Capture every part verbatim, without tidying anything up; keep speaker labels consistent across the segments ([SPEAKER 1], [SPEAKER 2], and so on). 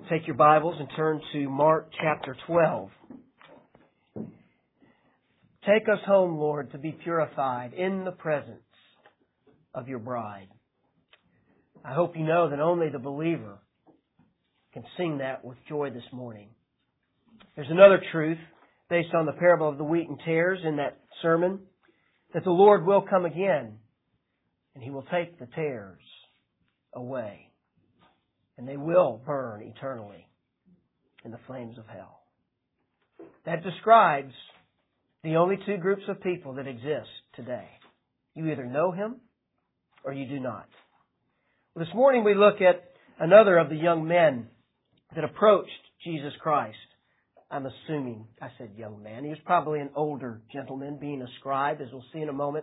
[SPEAKER 1] Take your Bibles and turn to Mark chapter twelve. Take us home, Lord, to be purified in the presence of your bride. I hope you know that only the believer can sing that with joy this morning. There's another truth based on the parable of the wheat and tares in that sermon, that the Lord will come again and He will take the tares away. And they will burn eternally in the flames of hell. That describes the only two groups of people that exist today. You either know Him or you do not. Well, this morning we look at another of the young men that approached Jesus Christ. I'm assuming I said young man. He was probably an older gentleman, being a scribe, as we'll see in a moment.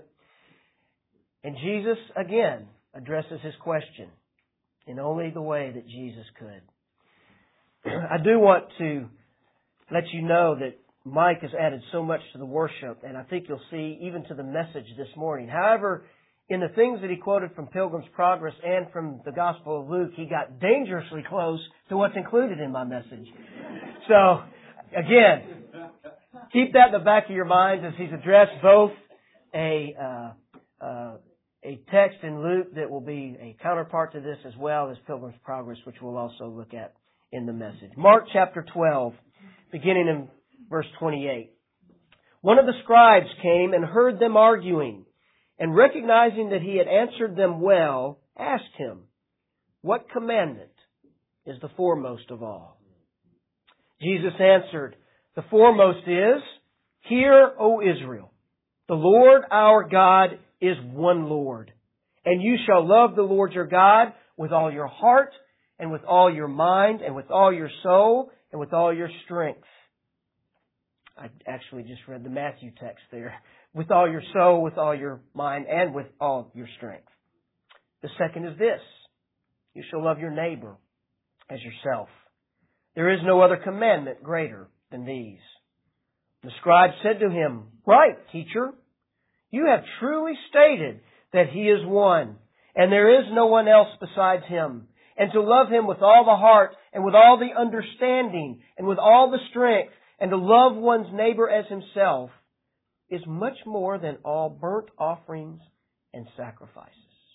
[SPEAKER 1] And Jesus, again, addresses his question in only the way that Jesus could. I do want to let you know that Mike has added so much to the worship, and I think you'll see even to the message this morning. However, in the things that he quoted from Pilgrim's Progress and from the Gospel of Luke, he got dangerously close to what's included in my message. So, again, keep that in the back of your minds as he's addressed both a uh, uh, a text in Luke that will be a counterpart to this, as well as Pilgrim's Progress, which we'll also look at in the message. Mark chapter twelve, beginning in verse twenty-eight. One of the scribes came and heard them arguing, and recognizing that he had answered them well, asked him, "What commandment is the foremost of all?" Jesus answered, "The foremost is, Hear, O Israel, the Lord our God is one Lord, and you shall love the Lord your God with all your heart, and with all your mind, and with all your soul, and with all your strength." I actually just read the Matthew text there. With all your soul, with all your mind, and with all your strength. The second is this: you shall love your neighbor as yourself. There is no other commandment greater than these. The scribe said to him, "Right, teacher. You have truly stated that He is one, and there is no one else besides Him. And to love Him with all the heart, and with all the understanding, and with all the strength, and to love one's neighbor as himself, is much more than all burnt offerings and sacrifices."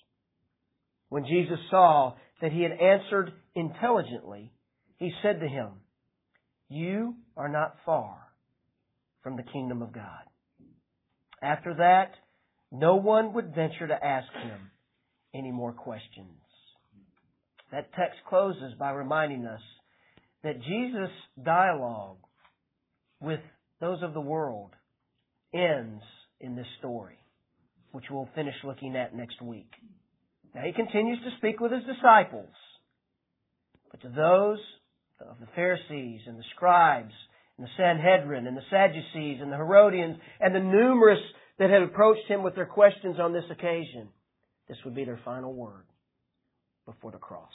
[SPEAKER 1] When Jesus saw that he had answered intelligently, He said to him, "You are not far from the kingdom of God." After that, no one would venture to ask him any more questions. That text closes by reminding us that Jesus' dialogue with those of the world ends in this story, which we'll finish looking at next week. Now, He continues to speak with His disciples, but to those of the Pharisees and the scribes and the Sanhedrin and the Sadducees and the Herodians and the numerous that had approached Him with their questions on this occasion, this would be their final word before the cross.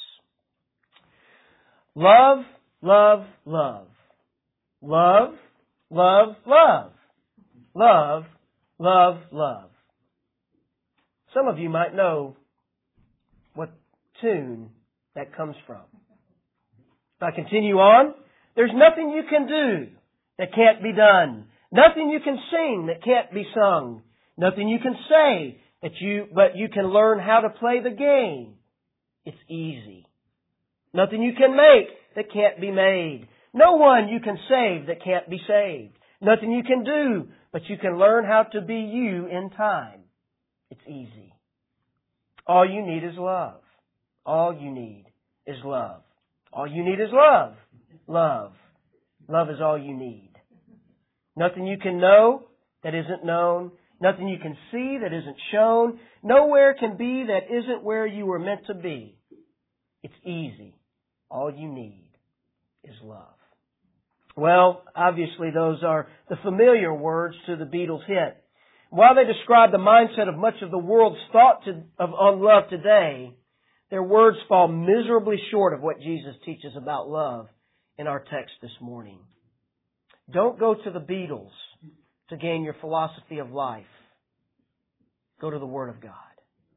[SPEAKER 1] Love, love, love. Love, love, love. Love, love, love. Some of you might know what tune that comes from. If I continue on, there's nothing you can do that can't be done. Nothing you can sing that can't be sung. Nothing you can say that you, but you can learn how to play the game. It's easy. Nothing you can make that can't be made. No one you can save that can't be saved. Nothing you can do, but you can learn how to be you in time. It's easy. All you need is love. All you need is love. All you need is love. Love. Love is all you need. Nothing you can know that isn't known. Nothing you can see that isn't shown. Nowhere can be that isn't where you were meant to be. It's easy. All you need is love. Well, obviously those are the familiar words to the Beatles hit. While they describe the mindset of much of the world's thought to, of, on love today, their words fall miserably short of what Jesus teaches about love in our text this morning. Don't go to the Beatles to gain your philosophy of life. Go to the Word of God.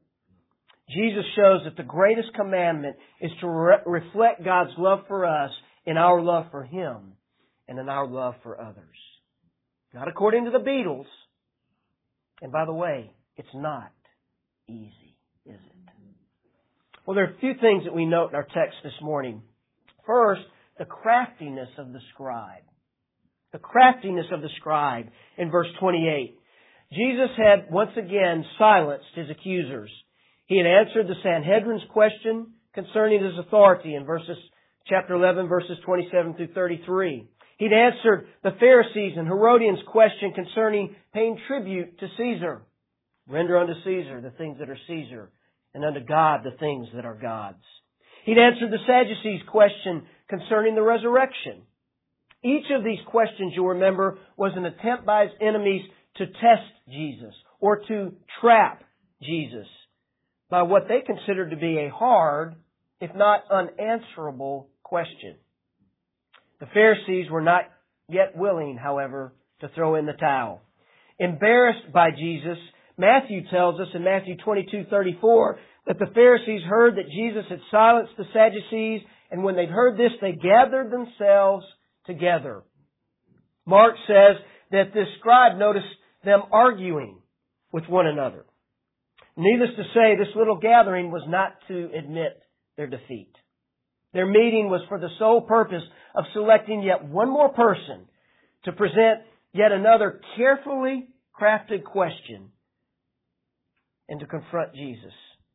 [SPEAKER 1] Jesus shows that the greatest commandment is to re- reflect God's love for us in our love for Him and in our love for others. Not according to the Beatles. And by the way, it's not easy, is it? Well, there are a few things that we note in our text this morning. First, the craftiness of the scribe. The craftiness of the scribe in verse twenty-eight. Jesus had once again silenced His accusers. He had answered the Sanhedrin's question concerning His authority in verses chapter eleven, verses twenty-seven through thirty-three. He'd answered the Pharisees' and Herodians' question concerning paying tribute to Caesar. Render unto Caesar the things that are Caesar, and unto God the things that are God's. He'd answered the Sadducees' question concerning the resurrection. Each of these questions, you'll remember, was an attempt by His enemies to test Jesus or to trap Jesus by what they considered to be a hard, if not unanswerable, question. The Pharisees were not yet willing, however, to throw in the towel. Embarrassed by Jesus, Matthew tells us in Matthew twenty-two thirty-four that the Pharisees heard that Jesus had silenced the Sadducees, and when they'd heard this, they gathered themselves together. Mark says that this scribe noticed them arguing with one another. Needless to say, this little gathering was not to admit their defeat. Their meeting was for the sole purpose of selecting yet one more person to present yet another carefully crafted question and to confront Jesus.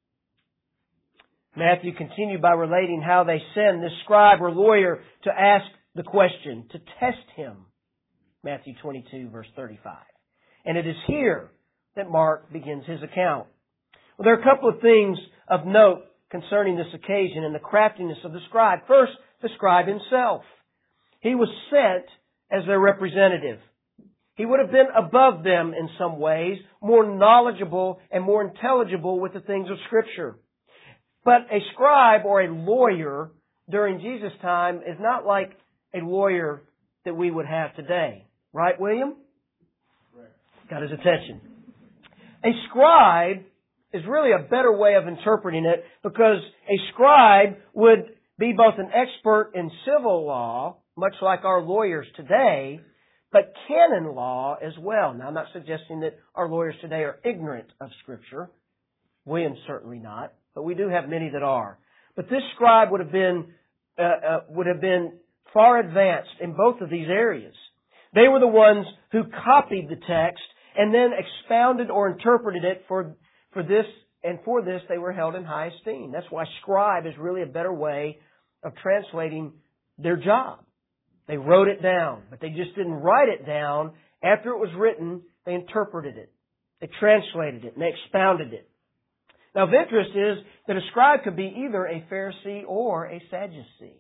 [SPEAKER 1] Matthew continued by relating how they send this scribe or lawyer to ask the question, to test Him. Matthew twenty-two, verse thirty-five. And it is here that Mark begins his account. Well, there are a couple of things of note concerning this occasion and the craftiness of the scribe. First, the scribe himself. He was sent as their representative. He would have been above them in some ways, more knowledgeable and more intelligible with the things of Scripture. But a scribe or a lawyer during Jesus' time is not like a lawyer that we would have today. Right, William? Correct. Got his attention. A scribe is really a better way of interpreting it because a scribe would be both an expert in civil law, much like our lawyers today, but canon law as well. Now, I'm not suggesting that our lawyers today are ignorant of Scripture. William's certainly not, but we do have many that are. But this scribe would have been uh, uh, would have been far advanced in both of these areas. They were the ones who copied the text and then expounded or interpreted it for For this, and for this, they were held in high esteem. That's why scribe is really a better way of translating their job. They wrote it down, but they just didn't write it down. After it was written, they interpreted it. They translated it, and they expounded it. Now, of interest is that a scribe could be either a Pharisee or a Sadducee.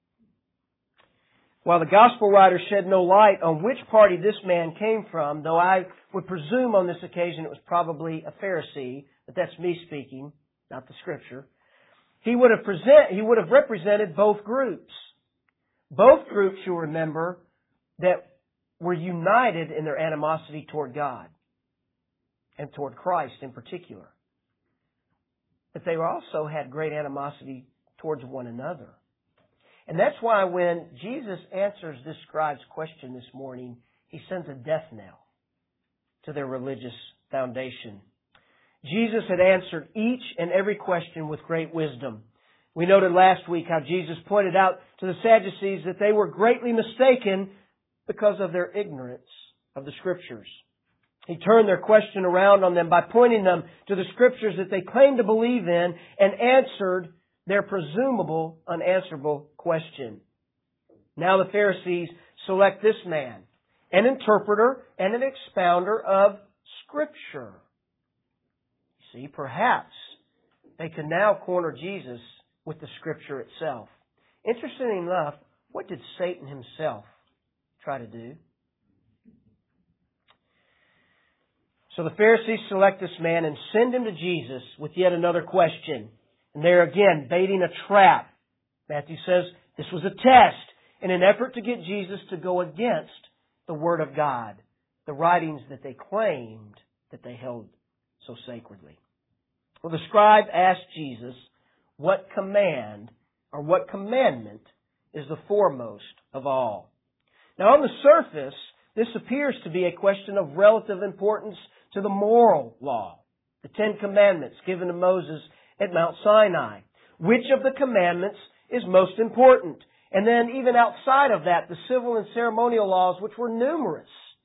[SPEAKER 1] While the gospel writers shed no light on which party this man came from, though I would presume on this occasion it was probably a Pharisee, but that's me speaking, not the Scripture, he would have present, he would have represented both groups. Both groups, you'll remember, that were united in their animosity toward God and toward Christ in particular. But they also had great animosity towards one another. And that's why when Jesus answers this scribe's question this morning, He sends a death knell to their religious foundation. Jesus had answered each and every question with great wisdom. We noted last week how Jesus pointed out to the Sadducees that they were greatly mistaken because of their ignorance of the Scriptures. He turned their question around on them by pointing them to the Scriptures that they claimed to believe in and answered their presumable unanswerable question. Now the Pharisees select this man, an interpreter and an expounder of Scripture. You see, perhaps they could now corner Jesus with the Scripture itself. Interestingly enough, what did Satan himself try to do? So the Pharisees select this man and send him to Jesus with yet another question. And they're again baiting a trap. Matthew says this was a test in an effort to get Jesus to go against the Word of God, the writings that they claimed that they held so sacredly. Well, the scribe asked Jesus what command or what commandment is the foremost of all. Now, on the surface, this appears to be a question of relative importance to the moral law, the Ten Commandments given to Moses at Mount Sinai. Which of the commandments is most important? And then even outside of that, the civil and ceremonial laws, which were numerous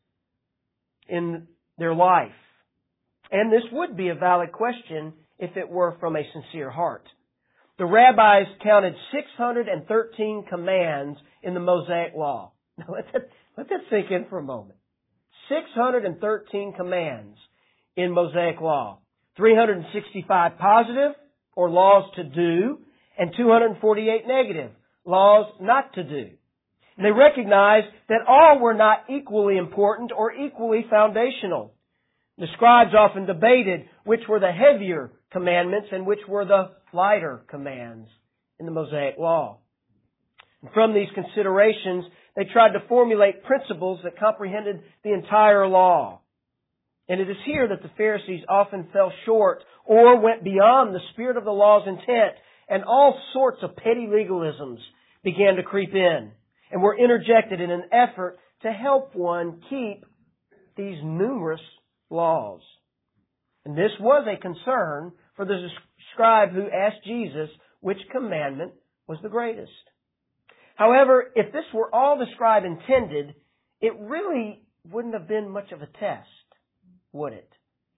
[SPEAKER 1] in their life. And this would be a valid question if it were from a sincere heart. The rabbis counted six hundred thirteen commands in the Mosaic Law. Now let that, let that sink in for a moment. six hundred thirteen commands in Mosaic Law. three hundred sixty-five positive, or laws to do, and two hundred forty-eight negative, laws not to do. And they recognized that all were not equally important or equally foundational. The scribes often debated which were the heavier commandments and which were the lighter commands in the Mosaic Law. And from these considerations, they tried to formulate principles that comprehended the entire law. And it is here that the Pharisees often fell short or went beyond the spirit of the law's intent, and all sorts of petty legalisms began to creep in and were interjected in an effort to help one keep these numerous laws. And this was a concern for the scribe who asked Jesus which commandment was the greatest. However, if this were all the scribe intended, it really wouldn't have been much of a test, would it?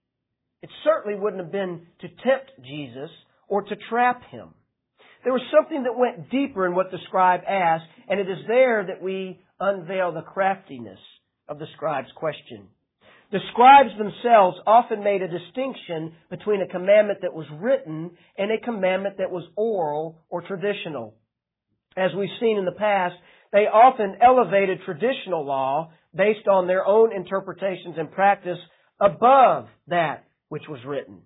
[SPEAKER 1] It certainly wouldn't have been to tempt Jesus or to trap Him. There was something that went deeper in what the scribe asked, and it is there that we unveil the craftiness of the scribe's question. The scribes themselves often made a distinction between a commandment that was written and a commandment that was oral or traditional. As we've seen in the past, they often elevated traditional law based on their own interpretations and practice above that which was written.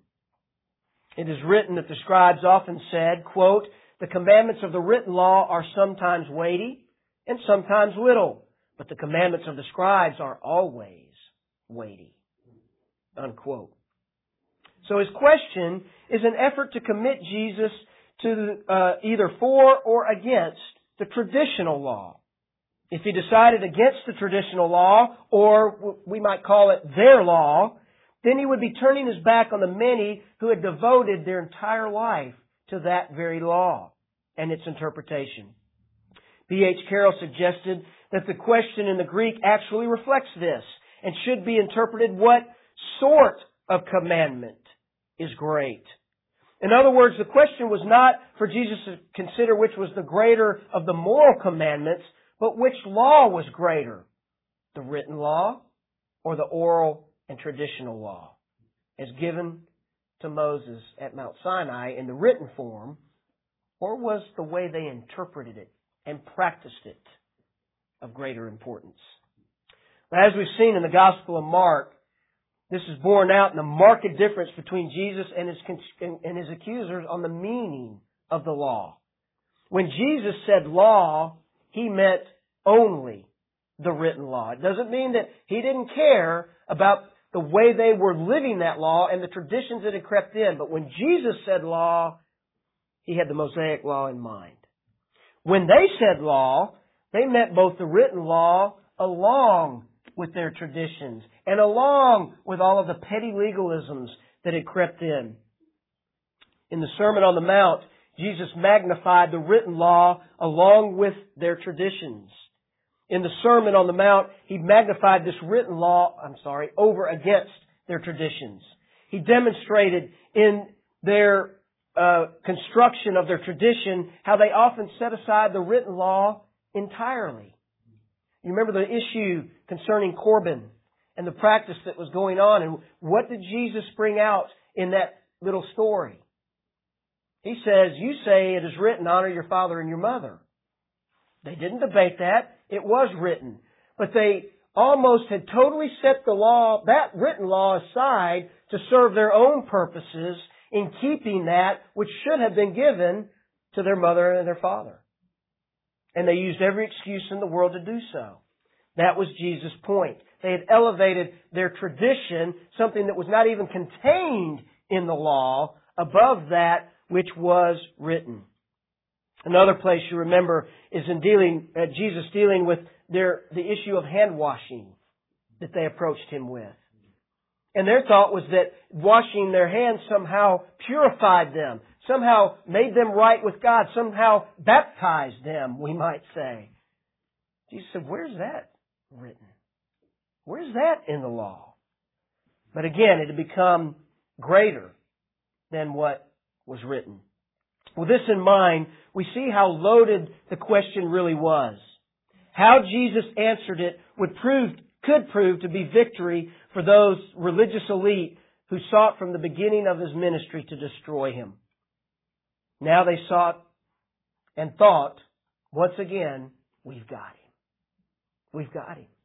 [SPEAKER 1] It is written that the scribes often said, quote, "The commandments of the written law are sometimes weighty and sometimes little, but the commandments of the scribes are always weighty," unquote. So his question is an effort to commit Jesus to uh, either for or against the traditional law. If he decided against the traditional law, or we might call it their law, then he would be turning his back on the many who had devoted their entire life to that very law and its interpretation. B H Carroll suggested that the question in the Greek actually reflects this and should be interpreted, what sort of commandment is great? In other words, the question was not for Jesus to consider which was the greater of the moral commandments, but which law was greater, the written law or the oral and traditional law, as given to Moses at Mount Sinai in the written form, or was the way they interpreted it and practiced it of greater importance? As we've seen in the Gospel of Mark, this is borne out in the marked difference between Jesus and his, and his accusers on the meaning of the law. When Jesus said law, he meant only the written law. It doesn't mean that he didn't care about the way they were living that law and the traditions that had crept in. But when Jesus said law, he had the Mosaic law in mind. When they said law, they meant both the written law along with their traditions and along with all of the petty legalisms that had crept in. In the Sermon on the Mount, Jesus magnified the written law along with their traditions. In the Sermon on the Mount, He magnified this written law, I'm sorry, over against their traditions. He demonstrated in their uh, construction of their tradition how they often set aside the written law entirely. You remember the issue concerning Corban and the practice that was going on, and what did Jesus bring out in that little story? He says, you say it is written, honor your father and your mother. They didn't debate that. It was written. But they almost had totally set the law, that written law aside to serve their own purposes in keeping that which should have been given to their mother and their father. And they used every excuse in the world to do so. That was Jesus' point. They had elevated their tradition, something that was not even contained in the law, above that which was written. Another place you remember is in dealing, uh, Jesus dealing with their, the issue of hand washing that they approached Him with. And their thought was that washing their hands somehow purified them, somehow made them right with God, somehow baptized them, we might say. Jesus said, where's that written? Where's that in the law? But again, it had become greater than what was written. With this in mind, we see how loaded the question really was. How Jesus answered it would prove, could prove to be victory for those religious elite who sought from the beginning of His ministry to destroy Him. Now they sought and thought, once again, we've got Him. We've got Him.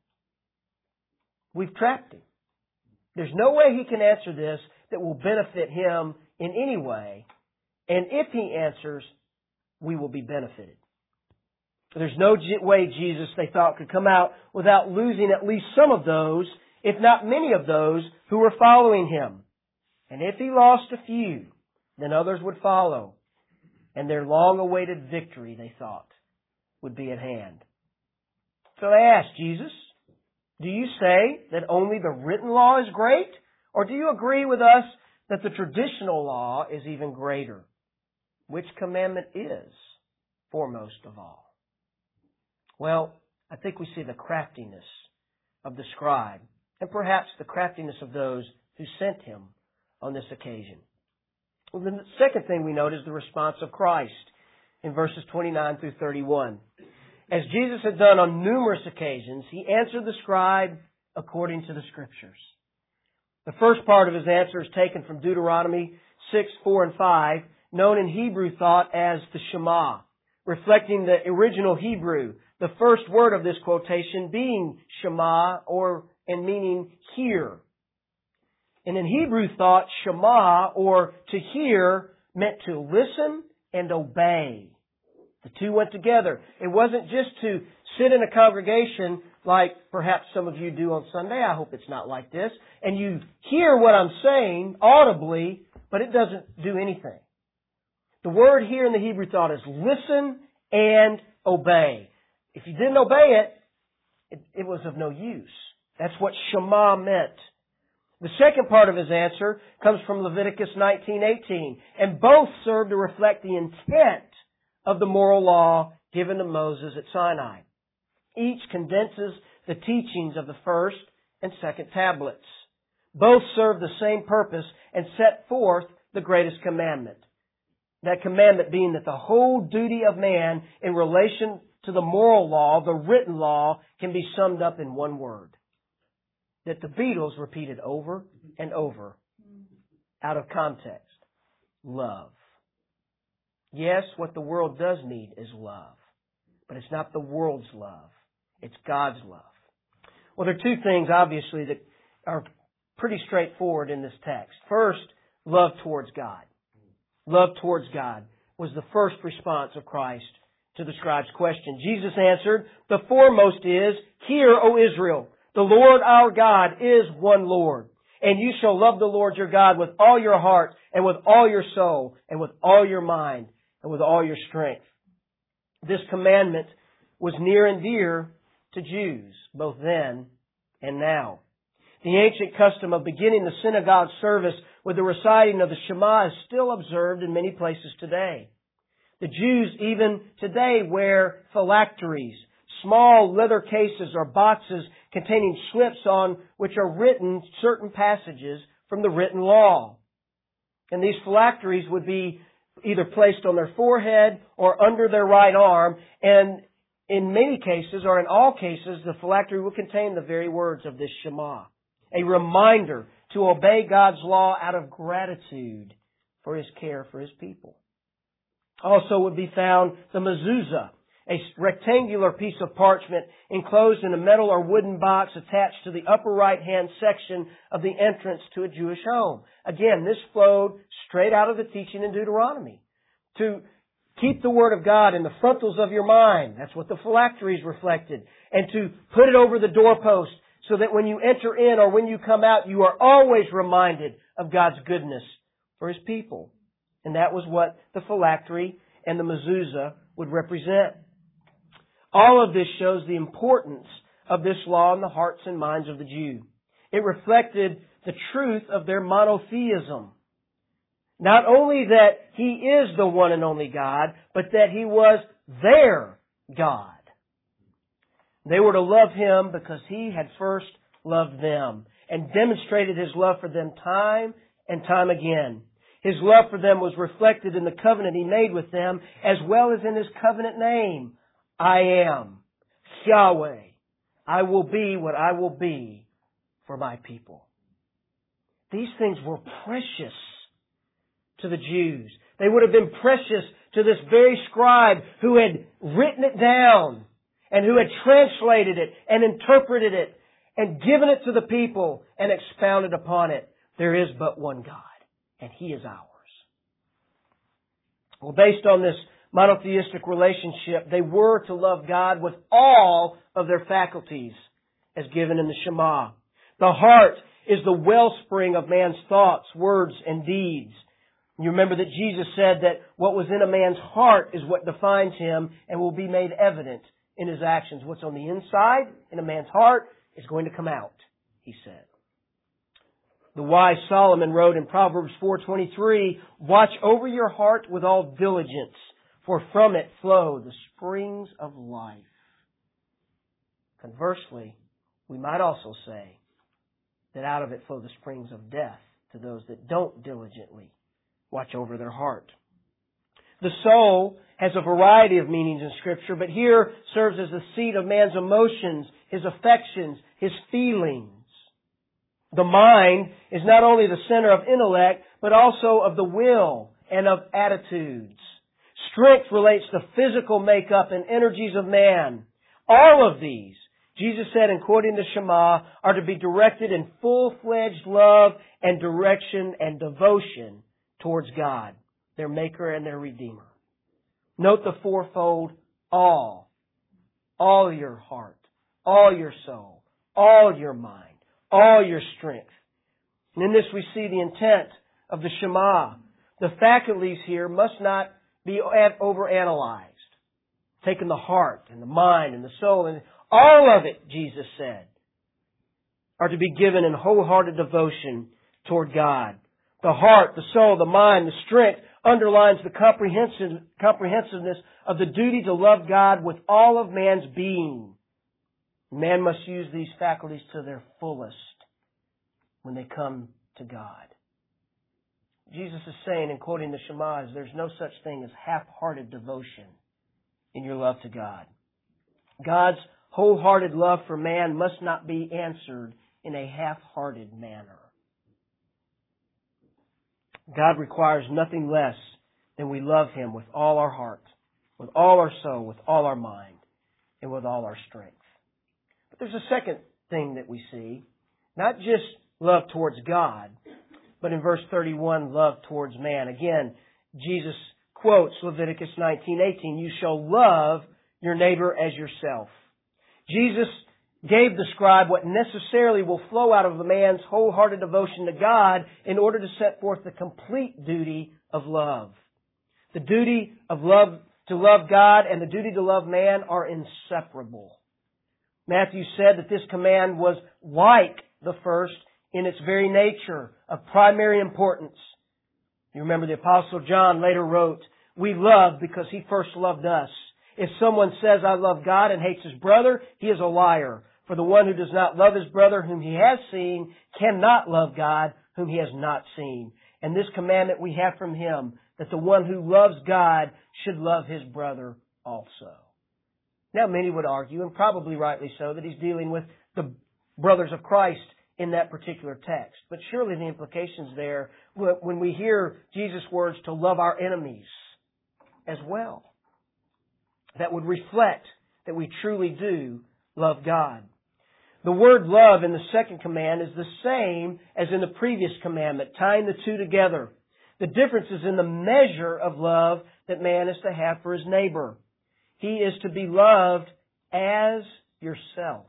[SPEAKER 1] We've trapped Him. There's no way He can answer this that will benefit Him in any way. And if He answers, we will be benefited. There's no way Jesus, they thought, could come out without losing at least some of those, if not many of those, who were following Him. And if He lost a few, then others would follow. And their long-awaited victory, they thought, would be at hand. So they asked, Jesus, do you say that only the written law is great? Or do you agree with us that the traditional law is even greater? Which commandment is foremost of all? Well, I think we see the craftiness of the scribe, and perhaps the craftiness of those who sent him on this occasion. Well, the second thing we note is the response of Christ in verses twenty-nine through thirty-one. As Jesus had done on numerous occasions, He answered the scribe according to the Scriptures. The first part of His answer is taken from Deuteronomy six, four, and five, known in Hebrew thought as the Shema, reflecting the original Hebrew, the first word of this quotation being Shema, or and meaning hear. And in Hebrew thought, Shema, or to hear, meant to listen and obey. The two went together. It wasn't just to sit in a congregation like perhaps some of you do on Sunday. I hope it's not like this. And you hear what I'm saying audibly, but it doesn't do anything. The word here in the Hebrew thought is listen and obey. If you didn't obey it, it, it was of no use. That's what Shema meant. The second part of His answer comes from Leviticus nineteen eighteen, and both serve to reflect the intent of the moral law given to Moses at Sinai. Each condenses the teachings of the first and second tablets. Both serve the same purpose and set forth the greatest commandment. That commandment being that the whole duty of man in relation to the moral law, the written law, can be summed up in one word. That the Beatles repeated over and over out of context. Love. Yes, what the world does need is love. But it's not the world's love. It's God's love. Well, there are two things, obviously, that are pretty straightforward in this text. First, love towards God. Love towards God was the first response of Christ to the scribe's question. Jesus answered, the foremost is, hear, O Israel, the Lord our God is one Lord. And you shall love the Lord your God with all your heart and with all your soul and with all your mind and with all your strength. This commandment was near and dear to Jews, both then and now. The ancient custom of beginning the synagogue service with the reciting of the Shema is still observed in many places today. The Jews even today wear phylacteries, small leather cases or boxes containing slips on which are written certain passages from the written law. And these phylacteries would be either placed on their forehead or under their right arm, and in many cases, or in all cases, the phylactery will contain the very words of this Shema, a reminder to obey God's law out of gratitude for His care for His people. Also would be found the mezuzah, a rectangular piece of parchment enclosed in a metal or wooden box attached to the upper right-hand section of the entrance to a Jewish home. Again, this flowed straight out of the teaching in Deuteronomy. To keep the Word of God in the frontals of your mind, that's what the phylacteries reflected, and to put it over the doorpost so that when you enter in or when you come out, you are always reminded of God's goodness for His people. And that was what the phylactery and the mezuzah would represent. All of this shows the importance of this law in the hearts and minds of the Jew. It reflected the truth of their monotheism. Not only that He is the one and only God, but that He was their God. They were to love Him because He had first loved them and demonstrated His love for them time and time again. His love for them was reflected in the covenant He made with them, as well as in His covenant name. I am Yahweh. I will be what I will be for my people. These things were precious to the Jews. They would have been precious to this very scribe who had written it down and who had translated it and interpreted it and given it to the people and expounded upon it. There is but one God, and He is ours. Well, based on this monotheistic relationship, they were to love God with all of their faculties, as given in the Shema. The heart is the wellspring of man's thoughts, words, and deeds. You remember that Jesus said that what was in a man's heart is what defines him and will be made evident in his actions. What's on the inside in a man's heart is going to come out, He said. The wise Solomon wrote in Proverbs four twenty-three, "Watch over your heart with all diligence, for from it flow the springs of life." Conversely, we might also say that out of it flow the springs of death to those that don't diligently watch over their heart. The soul has a variety of meanings in Scripture, but here serves as the seat of man's emotions, his affections, his feelings. The mind is not only the center of intellect, but also of the will and of attitudes. Strength relates to physical makeup and energies of man. All of these, Jesus said in quoting the Shema, are to be directed in full-fledged love and direction and devotion towards God, their Maker and their Redeemer. Note the fourfold all. All your heart, all your soul, all your mind, all your strength. And in this we see the intent of the Shema. The faculties here must not be overanalyzed. Taking the heart and the mind and the soul and all of it, Jesus said, are to be given in wholehearted devotion toward God. The heart, the soul, the mind, the strength underlines the comprehensive, comprehensiveness of the duty to love God with all of man's being. Man must use these faculties to their fullest when they come to God. Jesus is saying, in quoting the Shema, is there's no such thing as half-hearted devotion in your love to God. God's wholehearted love for man must not be answered in a half-hearted manner. God requires nothing less than we love Him with all our heart, with all our soul, with all our mind, and with all our strength. But there's a second thing that we see. Not just love towards God, but in verse thirty-one, love towards man. Again, Jesus quotes Leviticus nineteen eighteen, "You shall love your neighbor as yourself." Jesus gave the scribe what necessarily will flow out of the man's wholehearted devotion to God in order to set forth the complete duty of love. The duty of love to love God and the duty to love man are inseparable. Matthew said that this command was like the first in its very nature, of primary importance. You remember the Apostle John later wrote, "We love because He first loved us. If someone says, 'I love God,' and hates his brother, he is a liar. For the one who does not love his brother whom he has seen cannot love God whom he has not seen. And this commandment we have from Him, that the one who loves God should love his brother also." Now many would argue, and probably rightly so, that he's dealing with the brothers of Christ in that particular text. But surely the implications there, when we hear Jesus' words to love our enemies as well, that would reflect that we truly do love God. The word love in the second command is the same as in the previous commandment, tying the two together. The difference is in the measure of love that man is to have for his neighbor. He is to be loved as yourself.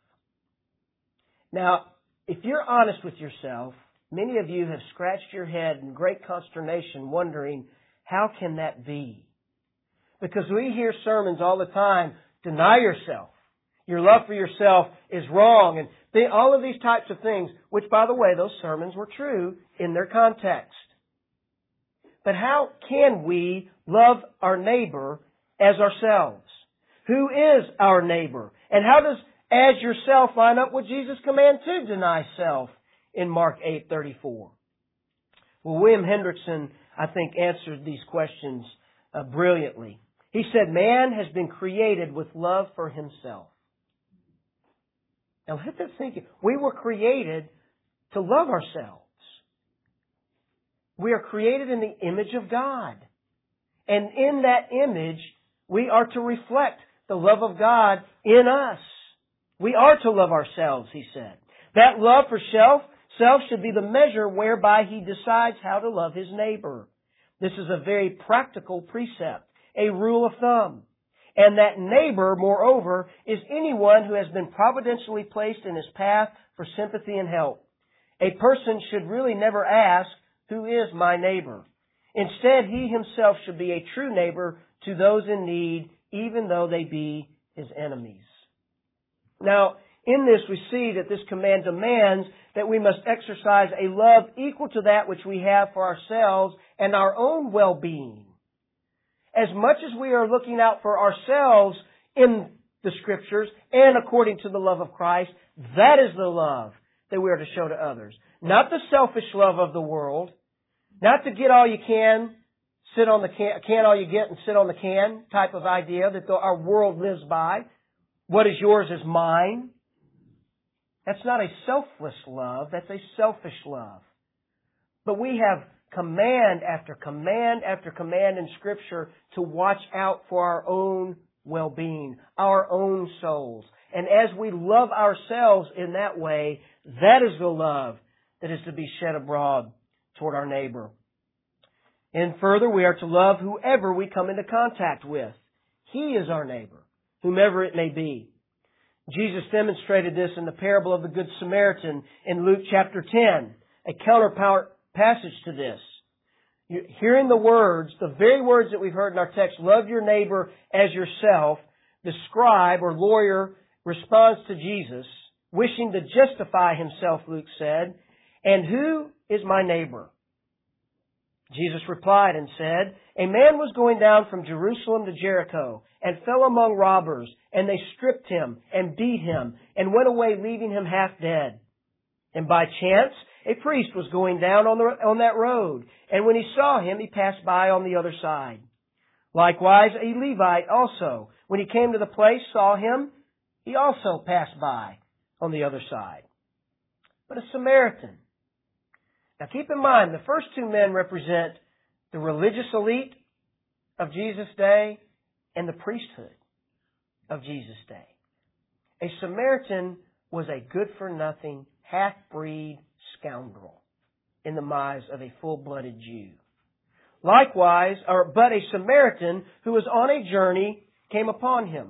[SPEAKER 1] Now, if you're honest with yourself, many of you have scratched your head in great consternation wondering, how can that be? Because we hear sermons all the time, deny yourself. Your love for yourself is wrong. And they, all of these types of things, which, by the way, those sermons were true in their context. But how can we love our neighbor as ourselves? Who is our neighbor? And how does as yourself line up with Jesus' command to deny self in Mark eight thirty-four? Well, William Hendrickson, I think, answered these questions uh, brilliantly. He said, man has been created with love for himself. Now let that sink in. We were created to love ourselves. We are created in the image of God. And in that image, we are to reflect the love of God in us. We are to love ourselves, he said. That love for self, self should be the measure whereby he decides how to love his neighbor. This is a very practical precept, a rule of thumb. And that neighbor, moreover, is anyone who has been providentially placed in his path for sympathy and help. A person should really never ask, who is my neighbor? Instead, he himself should be a true neighbor to those in need, even though they be his enemies. Now, in this we see that this command demands that we must exercise a love equal to that which we have for ourselves and our own well-being. As much as we are looking out for ourselves in the Scriptures and according to the love of Christ, that is the love that we are to show to others. Not the selfish love of the world, not to get all you can, sit on the can, can all you get and sit on the can type of idea that the, our world lives by. What is yours is mine. That's not a selfless love. That's a selfish love. But we have command after command after command in Scripture to watch out for our own well-being, our own souls. And as we love ourselves in that way, that is the love that is to be shed abroad toward our neighbor. And further, we are to love whoever we come into contact with. He is our neighbor, whomever it may be. Jesus demonstrated this in the parable of the Good Samaritan in Luke chapter ten, a counterpart passage to this. Hearing the words, the very words that we've heard in our text, love your neighbor as yourself, the scribe or lawyer responds to Jesus, wishing to justify himself, Luke said, and who is my neighbor? Jesus replied and said, a man was going down from Jerusalem to Jericho and fell among robbers, and they stripped him and beat him and went away, leaving him half dead. And by chance, a priest was going down on, the, on that road, and when he saw him, he passed by on the other side. Likewise, a Levite also, when he came to the place, saw him, he also passed by on the other side. But a Samaritan. Now keep in mind, the first two men represent the religious elite of Jesus' day and the priesthood of Jesus' day. A Samaritan was a good-for-nothing, half-breed scoundrel in the eyes of a full-blooded Jew. Likewise, or, but a Samaritan who was on a journey came upon him.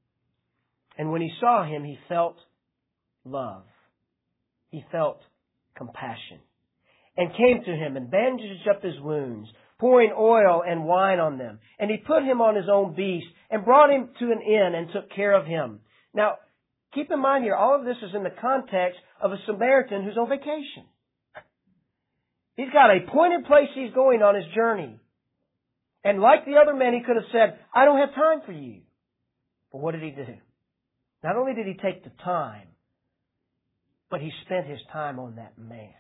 [SPEAKER 1] And when he saw him, he felt love. He felt compassion. And came to him and bandaged up his wounds, pouring oil and wine on them. And he put him on his own beast and brought him to an inn and took care of him. Now, keep in mind here, all of this is in the context of a Samaritan who's on vacation. He's got a pointed place he's going on his journey. And like the other men, he could have said, I don't have time for you. But what did he do? Not only did he take the time, but he spent his time on that man.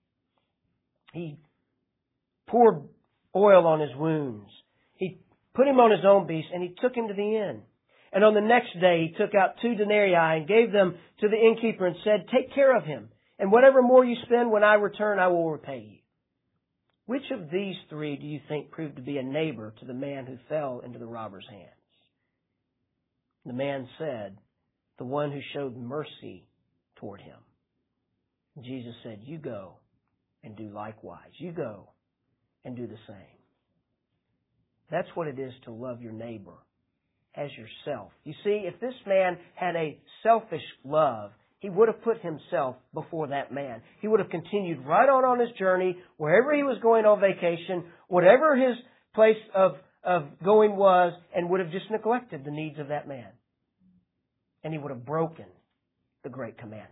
[SPEAKER 1] He poured oil on his wounds. He put him on his own beast, and he took him to the inn. And on the next day, he took out two denarii and gave them to the innkeeper and said, take care of him, and whatever more you spend when I return, I will repay you. Which of these three do you think proved to be a neighbor to the man who fell into the robber's hands? The man said, the one who showed mercy toward him. Jesus said, you go and do likewise. You go and do the same. That's what it is to love your neighbor as yourself. You see, if this man had a selfish love, he would have put himself before that man. He would have continued right on on his journey, wherever he was going on vacation, whatever his place of of going was and would have just neglected the needs of that man. And he would have broken the great commandment.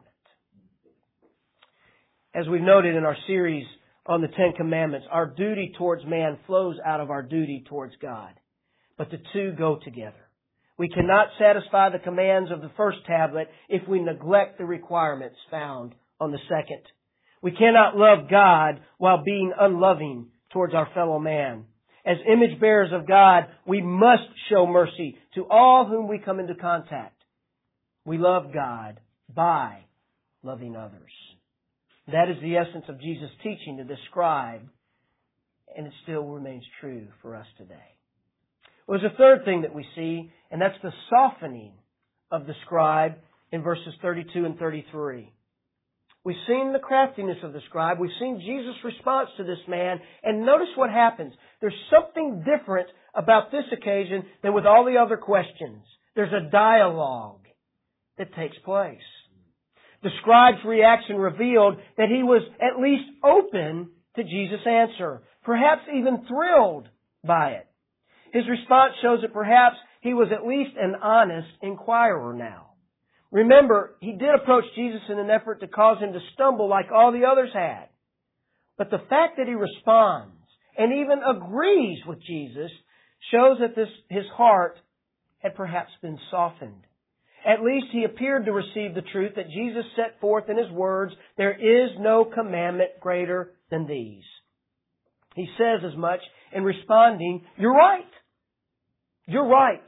[SPEAKER 1] As we've noted in our series on the Ten Commandments, our duty towards man flows out of our duty towards God. But the two go together. We cannot satisfy the commands of the first tablet if we neglect the requirements found on the second. We cannot love God while being unloving towards our fellow man. As image bearers of God, we must show mercy to all whom we come into contact. We love God by loving others. That is the essence of Jesus' teaching to the scribe, and it still remains true for us today. Well, there's a third thing that we see, and that's the softening of the scribe in verses thirty-two and thirty-three. We've seen the craftiness of the scribe. We've seen Jesus' response to this man. And notice what happens. There's something different about this occasion than with all the other questions. There's a dialogue that takes place. The scribe's reaction revealed that he was at least open to Jesus' answer, perhaps even thrilled by it. His response shows that perhaps he was at least an honest inquirer now. Remember, he did approach Jesus in an effort to cause him to stumble like all the others had. But the fact that he responds and even agrees with Jesus shows that this, his heart had perhaps been softened. At least he appeared to receive the truth that Jesus set forth in his words, "There is no commandment greater than these." He says as much in responding, "You're right. You're right."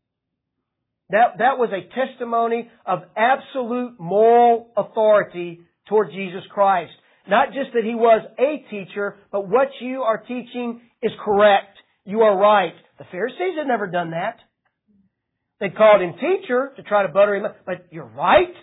[SPEAKER 1] That, that was a testimony of absolute moral authority toward Jesus Christ. Not just that he was a teacher, but what you are teaching is correct. You are right. The Pharisees had never done that. They called him teacher to try to butter him up. But you're right.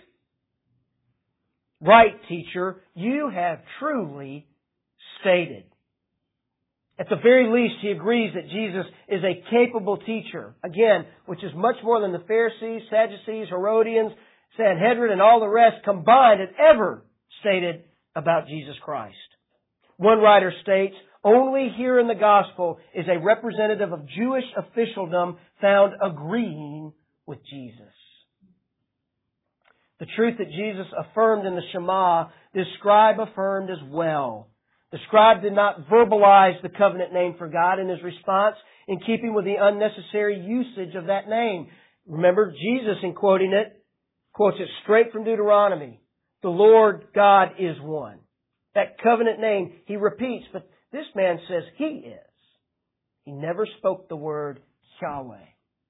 [SPEAKER 1] Right, teacher. You have truly stated. At the very least, he agrees that Jesus is a capable teacher. Again, which is much more than the Pharisees, Sadducees, Herodians, Sanhedrin, and all the rest combined had ever stated about Jesus Christ. One writer states, "Only here in the Gospel is a representative of Jewish officialdom found agreeing with Jesus." The truth that Jesus affirmed in the Shema, this scribe affirmed as well. The scribe did not verbalize the covenant name for God in his response, in keeping with the unnecessary usage of that name. Remember, Jesus, in quoting it, quotes it straight from Deuteronomy. The Lord God is one. That covenant name he repeats, but this man says he is. He never spoke the word Yahweh.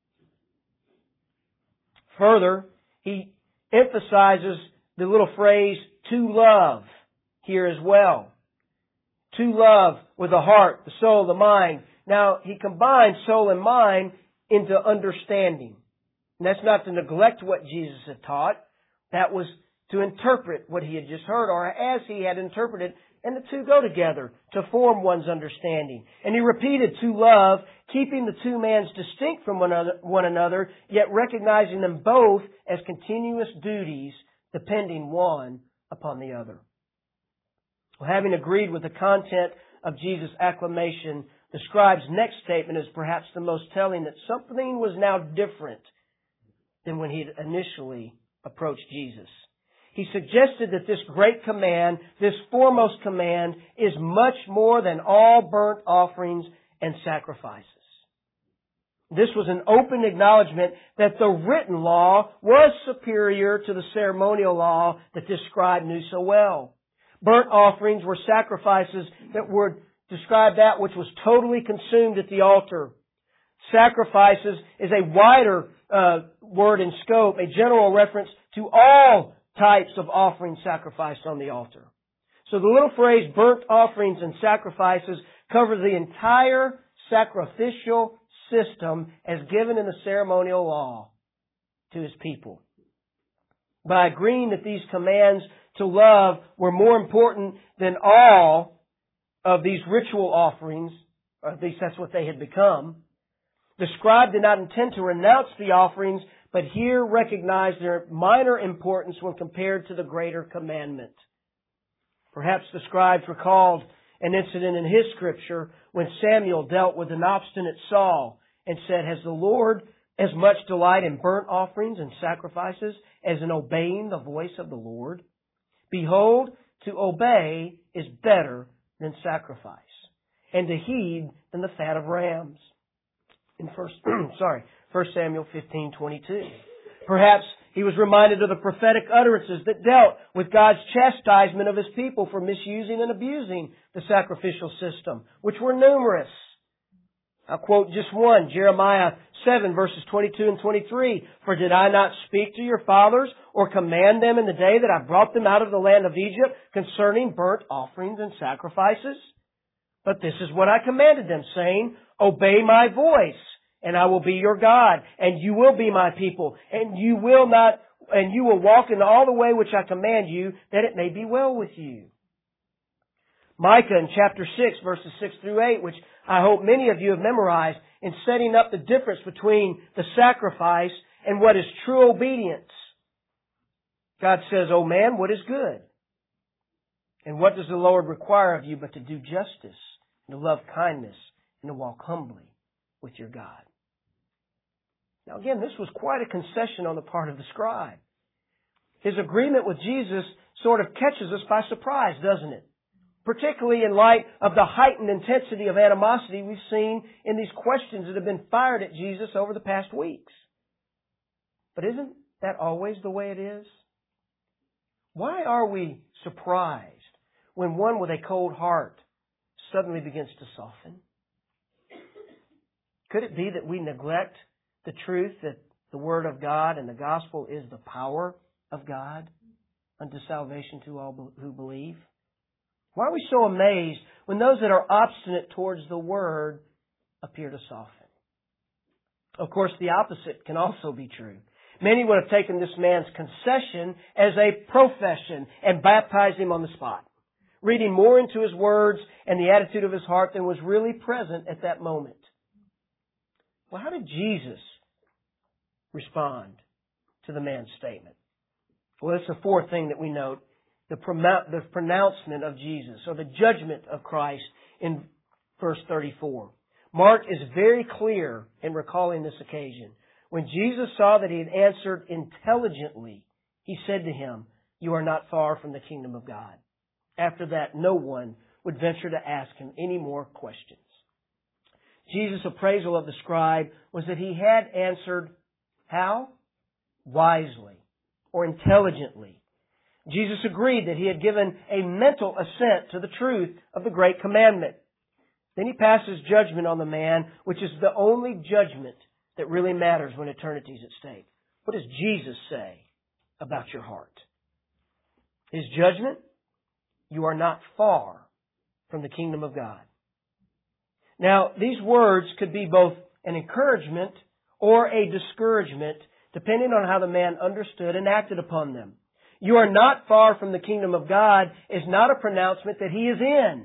[SPEAKER 1] Further, he emphasizes the little phrase, "to love," here as well. To love with the heart, the soul, the mind. Now, he combines soul and mind into understanding. And that's not to neglect what Jesus had taught. That was to interpret what he had just heard, or as he had interpreted, and the two go together to form one's understanding. And he repeated to love, keeping the two mans distinct from one another, yet recognizing them both as continuous duties, depending one upon the other. Well, having agreed with the content of Jesus' acclamation, the scribe's next statement is perhaps the most telling, that something was now different than when he initially approached Jesus. He suggested that this great command, this foremost command, is much more than all burnt offerings and sacrifices. This was an open acknowledgement that the written law was superior to the ceremonial law that this scribe knew so well. Burnt offerings were sacrifices that would describe that which was totally consumed at the altar. Sacrifices is a wider uh, word in scope, a general reference to all types of offerings sacrificed on the altar. So the little phrase, burnt offerings and sacrifices, covers the entire sacrificial system as given in the ceremonial law to his people. By agreeing that these commands to love were more important than all of these ritual offerings, or at least that's what they had become, the scribe did not intend to renounce the offerings, but here recognized their minor importance when compared to the greater commandment. Perhaps the scribes recalled an incident in his scripture when Samuel dealt with an obstinate Saul and said, "Has the Lord as much delight in burnt offerings and sacrifices as in obeying the voice of the Lord? Behold, to obey is better than sacrifice, and to heed than the fat of rams." In first, sorry, First Samuel fifteen twenty-two. Perhaps he was reminded of the prophetic utterances that dealt with God's chastisement of His people for misusing and abusing the sacrificial system, which were numerous. I'll quote just one, Jeremiah seven verses twenty-two and twenty-three. "For did I not speak to your fathers or command them in the day that I brought them out of the land of Egypt concerning burnt offerings and sacrifices? But this is what I commanded them, saying, Obey my voice, and I will be your God, and you will be my people, and you will not, and you will walk in all the way which I command you, that it may be well with you." Micah in chapter six, verses six through eight, which I hope many of you have memorized, in setting up the difference between the sacrifice and what is true obedience. God says, "O man, what is good? And what does the Lord require of you but to do justice, and to love kindness, and to walk humbly with your God?" Now again, this was quite a concession on the part of the scribe. His agreement with Jesus sort of catches us by surprise, doesn't it? Particularly in light of the heightened intensity of animosity we've seen in these questions that have been fired at Jesus over the past weeks. But isn't that always the way it is? Why are we surprised when one with a cold heart suddenly begins to soften? Could it be that we neglect the truth that the Word of God and the Gospel is the power of God unto salvation to all who believe? Why are we so amazed when those that are obstinate towards the Word appear to soften? Of course, the opposite can also be true. Many would have taken this man's concession as a profession and baptized him on the spot, reading more into his words and the attitude of his heart than was really present at that moment. Well, how did Jesus respond to the man's statement? Well, it's the fourth thing that we note, the, pronou- the pronouncement of Jesus, or the judgment of Christ in verse thirty-four. Mark is very clear in recalling this occasion. When Jesus saw that he had answered intelligently, he said to him, "You are not far from the kingdom of God." After that, no one would venture to ask him any more questions. Jesus' appraisal of the scribe was that he had answered how? Wisely or intelligently. Jesus agreed that he had given a mental assent to the truth of the great commandment. Then he passes judgment on the man, which is the only judgment that really matters when eternity is at stake. What does Jesus say about your heart? His judgment? You are not far from the kingdom of God. Now, these words could be both an encouragement or a discouragement, depending on how the man understood and acted upon them. You are not far from the kingdom of God is not a pronouncement that he is in.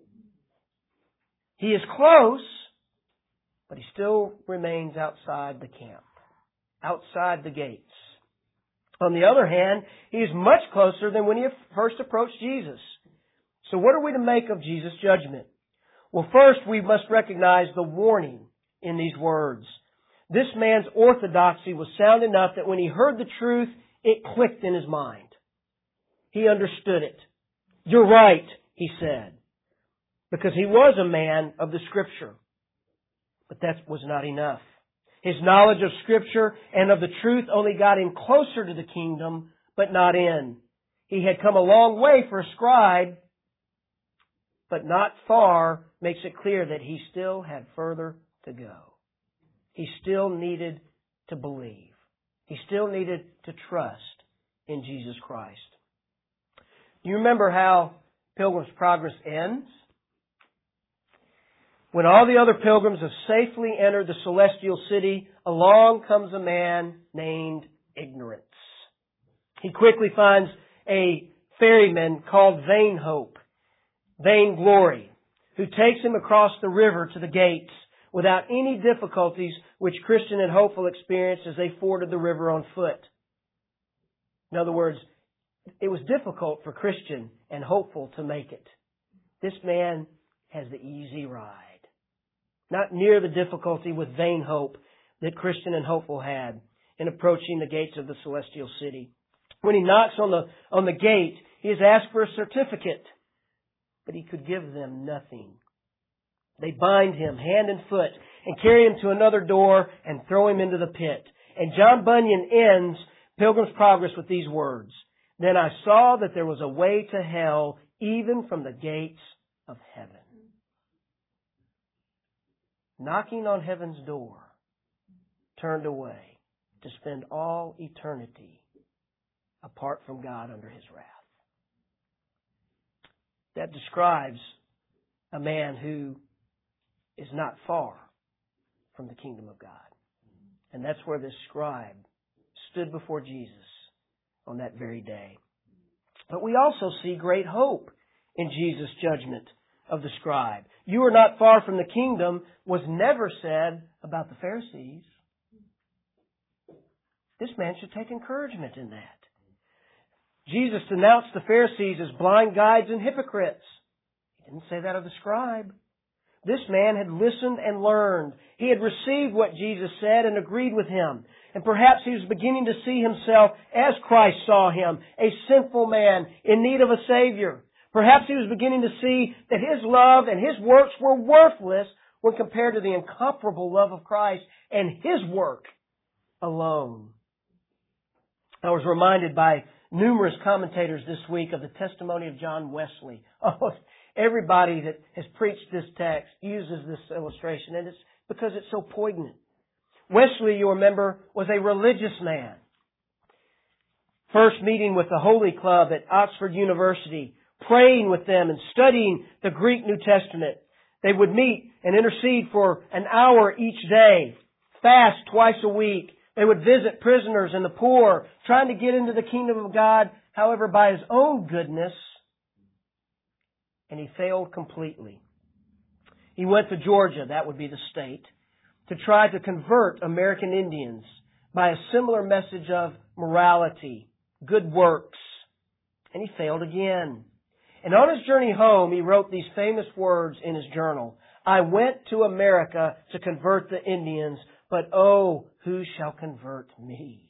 [SPEAKER 1] He is close, but he still remains outside the camp, outside the gates. On the other hand, he is much closer than when he first approached Jesus. So what are we to make of Jesus' judgment? Well, first we must recognize the warning in these words. This man's orthodoxy was sound enough that when he heard the truth, it clicked in his mind. He understood it. You're right, he said, because he was a man of the Scripture. But that was not enough. His knowledge of Scripture and of the truth only got him closer to the kingdom, but not in. He had come a long way for a scribe, but not far makes it clear that he still had further to go. He still needed to believe. He still needed to trust in Jesus Christ. You remember how Pilgrim's Progress ends? When all the other pilgrims have safely entered the celestial city, along comes a man named Ignorance. He quickly finds a ferryman called Vain Hope, Vain Glory, who takes him across the river to the gates without any difficulties which Christian and Hopeful experienced as they forded the river on foot. In other words, it was difficult for Christian and Hopeful to make it. This man has the easy ride. Not near the difficulty with vain hope that Christian and hopeful had in approaching the gates of the celestial city. When he knocks on the, on the gate, he is asked for a certificate, but he could give them nothing. They bind him hand and foot and carry him to another door and throw him into the pit. And John Bunyan ends Pilgrim's Progress with these words: "Then I saw that there was a way to hell even from the gates of heaven." Knocking on heaven's door, turned away to spend all eternity apart from God under His wrath. That describes a man who is not far from the kingdom of God. And that's where this scribe stood before Jesus on that very day. But we also see great hope in Jesus' judgment of the scribe. "You are not far from the kingdom" was never said about the Pharisees. This man should take encouragement in that. Jesus denounced the Pharisees as blind guides and hypocrites. He didn't say that of the scribe. This man had listened and learned. He had received what Jesus said and agreed with Him. And perhaps he was beginning to see himself as Christ saw him, a sinful man in need of a Savior. Perhaps he was beginning to see that his love and his works were worthless when compared to the incomparable love of Christ and His work alone. I was reminded by numerous commentators this week of the testimony of John Wesley. Oh, everybody that has preached this text uses this illustration, and it's because it's so poignant. Wesley, you remember, was a religious man. First meeting with the Holy Club at Oxford University, praying with them and studying the Greek New Testament. They would meet and intercede for an hour each day, fast twice a week. They would visit prisoners and the poor, trying to get into the kingdom of God, however, by his own goodness. And he failed completely. He went to Georgia, that would be the state, to try to convert American Indians by a similar message of morality, good works. And he failed again. And on his journey home, he wrote these famous words in his journal: "I went to America to convert the Indians, but oh, who shall convert me?"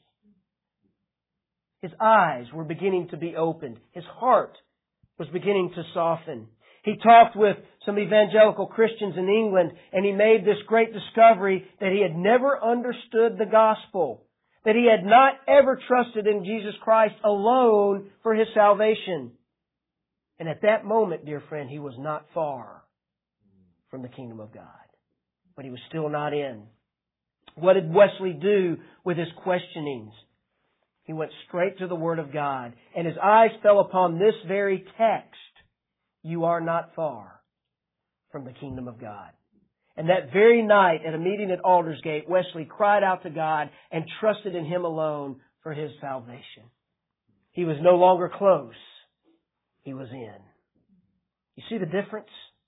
[SPEAKER 1] His eyes were beginning to be opened. His heart was beginning to soften. He talked with some evangelical Christians in England, and he made this great discovery that he had never understood the gospel, that he had not ever trusted in Jesus Christ alone for his salvation. And at that moment, dear friend, he was not far from the kingdom of God. But he was still not in. What did Wesley do with his questionings? He went straight to the Word of God, and his eyes fell upon this very text: "You are not far from the kingdom of God." And that very night at a meeting at Aldersgate, Wesley cried out to God and trusted in Him alone for his salvation. He was no longer close. He was in. You see the difference?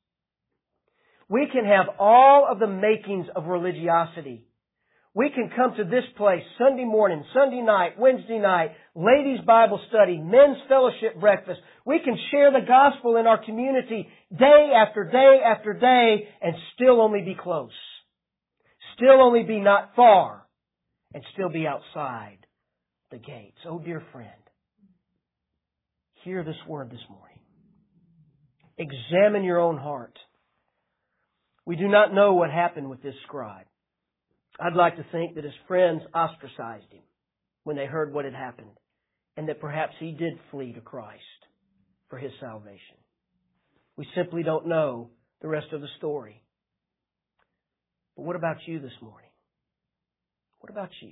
[SPEAKER 1] We can have all of the makings of religiosity. We can come to this place Sunday morning, Sunday night, Wednesday night, ladies' Bible study, men's fellowship breakfast. We can share the gospel in our community day after day after day and still only be close. Still only be not far and still be outside the gates. Oh, dear friend, hear this word this morning. Examine your own heart. We do not know what happened with this scribe. I'd like to think that his friends ostracized him when they heard what had happened, and that perhaps he did flee to Christ for his salvation. We simply don't know the rest of the story. But what about you this morning? What about you?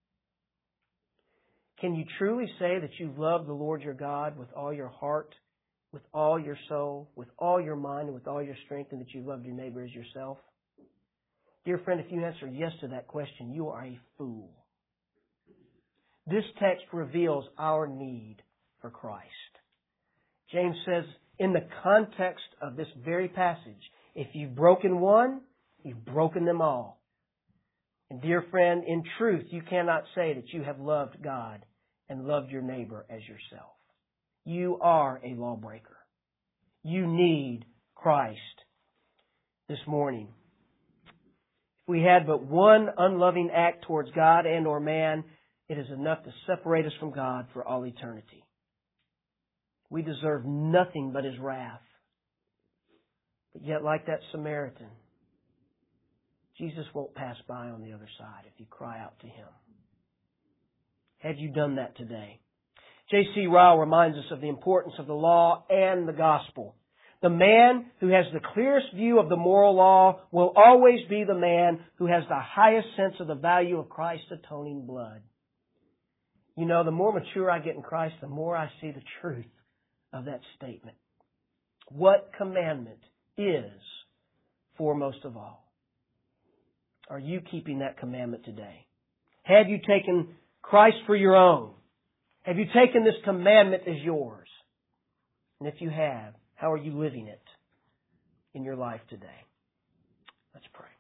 [SPEAKER 1] Can you truly say that you love the Lord your God with all your heart, with all your soul, with all your mind, and with all your strength, and that you love your neighbor as yourself? Dear friend, if you answer yes to that question, you are a fool. This text reveals our need for Christ. James says, in the context of this very passage, if you've broken one, you've broken them all. And dear friend, in truth, you cannot say that you have loved God and loved your neighbor as yourself. You are a lawbreaker. You need Christ this morning. If we had but one unloving act towards God and or man, it is enough to separate us from God for all eternity. We deserve nothing but His wrath. But yet, like that Samaritan, Jesus won't pass by on the other side if you cry out to Him. Have you done that today? J C Ryle reminds us of the importance of the law and the gospel. The man who has the clearest view of the moral law will always be the man who has the highest sense of the value of Christ's atoning blood. You know, the more mature I get in Christ, the more I see the truth of that statement. What commandment is foremost of all? Are you keeping that commandment today? Have you taken Christ for your own? Have you taken this commandment as yours? And if you have, how are you living it in your life today? Let's pray.